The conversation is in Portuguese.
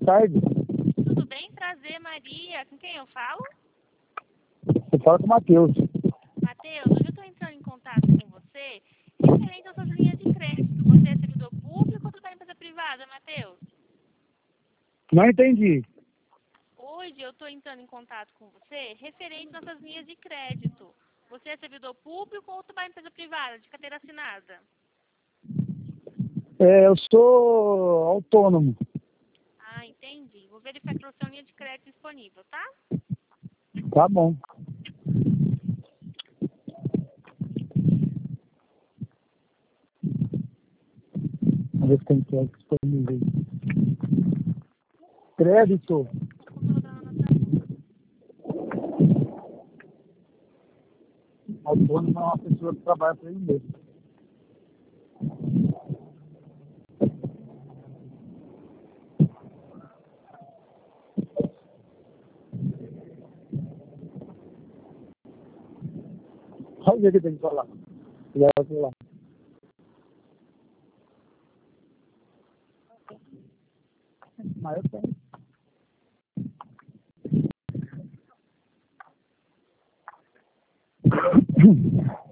tarde. Tudo bem? Prazer, Maria. Com quem eu falo? Você fala com o Matheus. Matheus, hoje eu estou entrando em contato com você referente às suas linhas de crédito. Você é servidor público ou trabalha em empresa privada, Matheus? Não entendi. Hoje eu estou entrando em contato com você referente às suas linhas de crédito. Você é servidor público ou trabalha em empresa privada, de carteira assinada? Eu sou autônomo. Ah, entendi. Vou verificar a sua linha de crédito disponível, tá? Tá bom. Vamos ver se tem crédito disponível. Crédito. Autônomo é uma pessoa que trabalha para ele mesmo. Olha o que tem que falar. Já vai falar. Mas eu tenho.